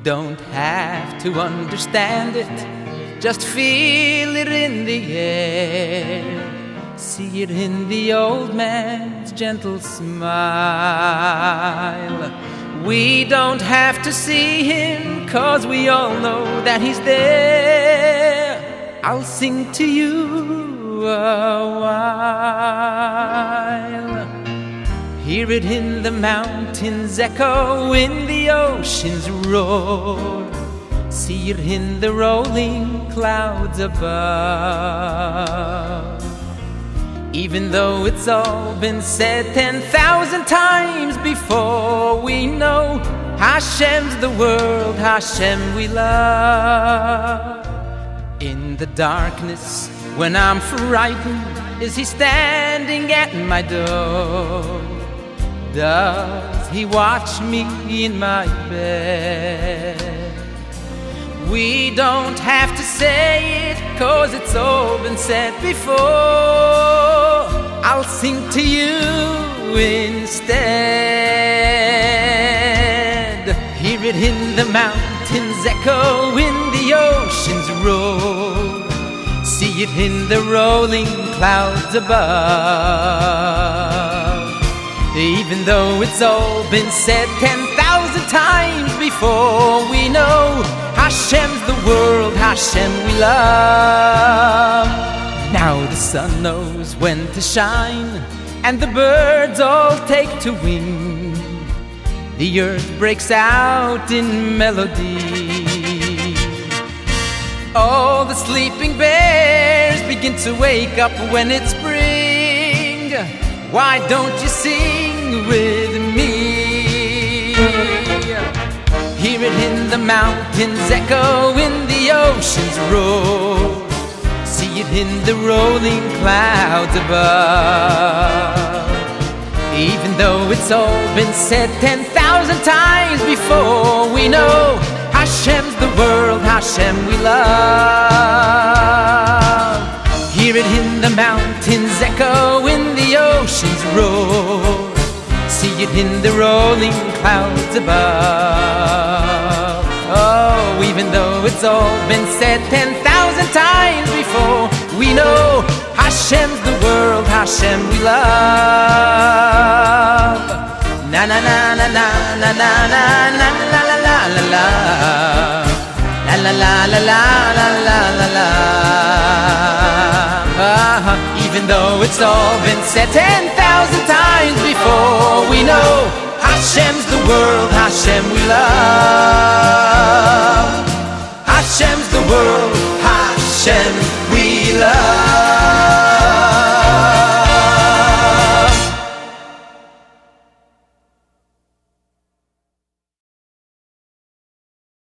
don't have to understand it, just feel it in the air. See it in the old man's gentle smile. We don't have to see him, 'cause we all know that he's there. I'll sing to you a while. Hear it in the mountains echo, in the ocean's roar. See it in the rolling clouds above. Even though it's all been said 10,000 times before, we know Hashem's the world, Hashem we love. In the darkness, when I'm frightened, is he standing at my door? Does he watch me in my bed? We don't have to say it, 'cause it's all been said before. I'll sing to you instead. Hear it in the mountains echo, in the ocean's roar. See it in the rolling clouds above. Even though it's all been said 10,000 times before, we know Hashem's the world, Hashem we love. Now the sun knows when to shine, and the birds all take to wing. The earth breaks out in melody. All the sleeping bears begin to wake up when it's spring. Why don't you sing with me? Hear it in the mountains echo, in the ocean's roar. See it in the rolling clouds above. Even though it's all been said 10,000 times before, we know Hashem's the world, Hashem we love. Hear it in the mountains echo, in the ocean's roar. See it in the rolling clouds above. Oh, even though it's all been said 10,000 times before, we know Hashem's the world, Hashem we love. Na na na na na na na na na la la la la la la la la la la la la la. Even though it's all been said 10,000 times before, we know Hashem's the world, Hashem we love.